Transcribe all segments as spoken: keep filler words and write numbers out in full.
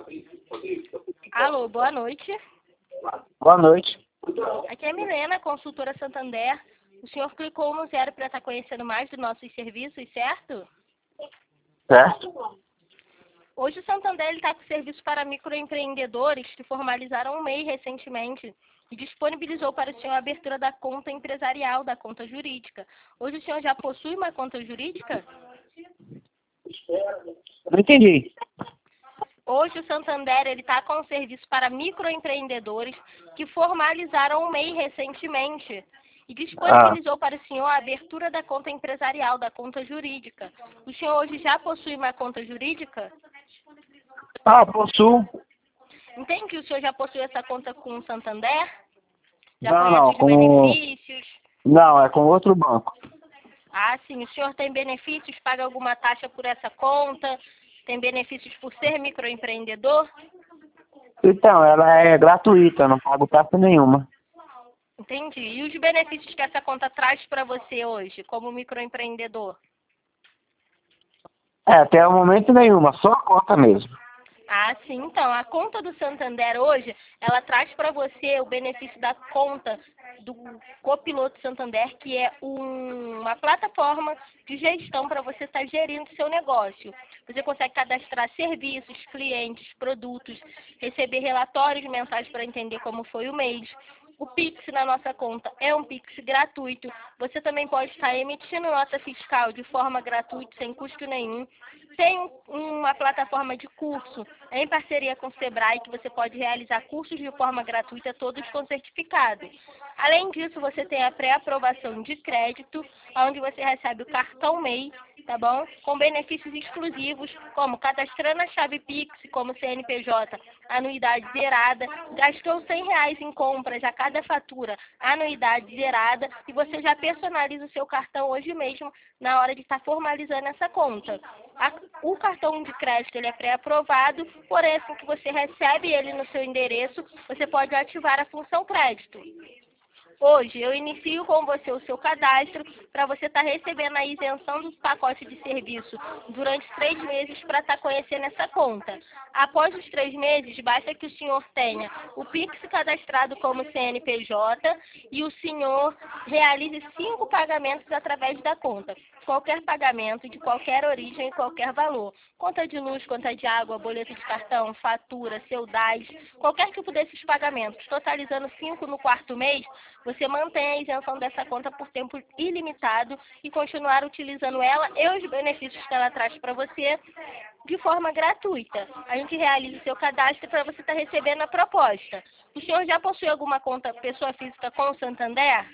Alô, boa noite. Boa noite. Aqui é a Milena, consultora Santander. O senhor clicou no zero para estar conhecendo mais dos nossos serviços, certo? Certo? Hoje o Santander está com serviço para microempreendedores que formalizaram um M E I recentemente e disponibilizou para o senhor a abertura da conta empresarial, da conta jurídica. Hoje o senhor já possui uma conta jurídica? Não entendi. Hoje o Santander está com um serviço para microempreendedores que formalizaram um M E I recentemente e disponibilizou ah. para o senhor a abertura da conta empresarial, da conta jurídica. O senhor hoje já possui uma conta jurídica? Ah, possuo. Entende que o senhor já possui essa conta com o Santander? Já não, conhece não, os com... benefícios? Não, é com outro banco. Ah, sim. O senhor tem benefícios? Paga alguma taxa por essa conta? Tem benefícios por ser microempreendedor? Então, ela é gratuita, não pago taxa nenhuma. Entendi. E os benefícios que essa conta traz para você hoje, como microempreendedor? É, até o momento nenhuma, só a conta mesmo. Ah, sim. Então, a conta do Santander hoje, ela traz para você o benefício da conta do Copiloto Santander, que é um, uma plataforma de gestão para você estar gerindo seu negócio. Você consegue cadastrar serviços, clientes, produtos, receber relatórios mensais para entender como foi o mês. O Pix na nossa conta é um Pix gratuito. Você também pode estar emitindo nota fiscal de forma gratuita, sem custo nenhum. Tem uma plataforma de curso em parceria com o Sebrae, que você pode realizar cursos de forma gratuita, todos com certificado. Além disso, você tem a pré-aprovação de crédito, onde você recebe o cartão M E I, tá bom? Com benefícios exclusivos, como cadastrando a chave Pix, como C N P J, anuidade zerada, gastou cem reais em compras a cada fatura, anuidade zerada, e você já personaliza o seu cartão hoje mesmo, na hora de estar formalizando essa conta. A, o cartão de crédito ele é pré-aprovado, porém, assim que você recebe ele no seu endereço, você pode ativar a função crédito. Hoje, eu inicio com você o seu cadastro para você estar tá recebendo a isenção do pacote de serviço durante três meses para estar tá conhecendo essa conta. Após os três meses, basta que o senhor tenha o Pix cadastrado como C N P J e o senhor realize cinco pagamentos através da conta. Qualquer pagamento, de qualquer origem e qualquer valor. Conta de luz, conta de água, boleto de cartão, fatura, seu D A S, qualquer tipo desses pagamentos. Totalizando cinco no quarto mês, você mantém a isenção dessa conta por tempo ilimitado e continuar utilizando ela e os benefícios que ela traz para você de forma gratuita. A gente realiza o seu cadastro para você estar tá recebendo a proposta. O senhor já possui alguma conta pessoa física com o Santander?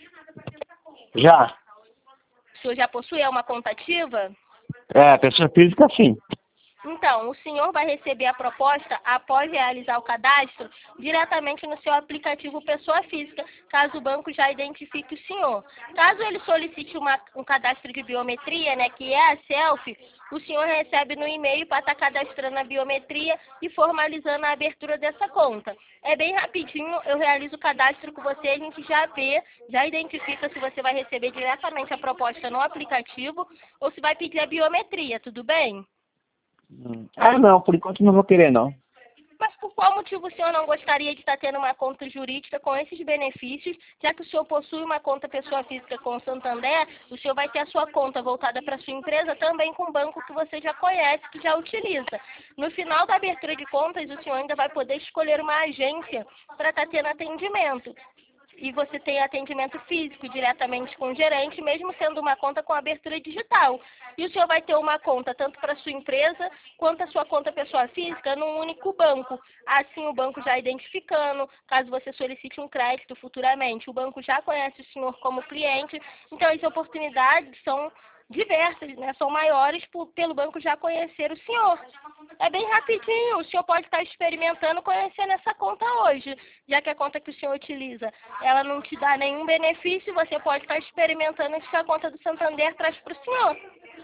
Já. O senhor já possui uma conta ativa? É, pessoa física sim. Então, o senhor vai receber a proposta após realizar o cadastro diretamente no seu aplicativo pessoa física, caso o banco já identifique o senhor. Caso ele solicite uma, um cadastro de biometria, né, que é a selfie, o senhor recebe no e-mail para estar cadastrando a biometria e formalizando a abertura dessa conta. É bem rapidinho, eu realizo o cadastro com você, a gente já vê, já identifica se você vai receber diretamente a proposta no aplicativo ou se vai pedir a biometria, tudo bem? Ah, não, por enquanto não vou querer, não. Mas por qual motivo o senhor não gostaria de estar tendo uma conta jurídica com esses benefícios, já que o senhor possui uma conta pessoa física com o Santander, o senhor vai ter a sua conta voltada para a sua empresa também com um banco que você já conhece, que já utiliza. No final da abertura de contas, o senhor ainda vai poder escolher uma agência para estar tendo atendimento. E você tem atendimento físico diretamente com o gerente, mesmo sendo uma conta com abertura digital. E o senhor vai ter uma conta tanto para a sua empresa quanto a sua conta pessoa física num único banco. Assim o banco já identificando, caso você solicite um crédito futuramente, o banco já conhece o senhor como cliente. Então as oportunidades são diversas, né? São maiores por, pelo banco já conhecer o senhor. É bem rapidinho, o senhor pode estar experimentando conhecendo essa conta hoje, já que a conta que o senhor utiliza, ela não te dá nenhum benefício, você pode estar experimentando o que a conta do Santander traz para o senhor.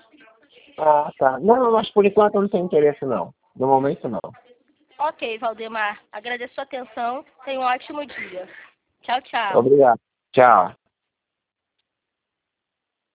Ah, tá. Não, mas por enquanto eu não tenho interesse, não. No momento, não. Ok, Valdemar. Agradeço a sua atenção. Tenha um ótimo dia. Tchau, tchau. Obrigado. Tchau.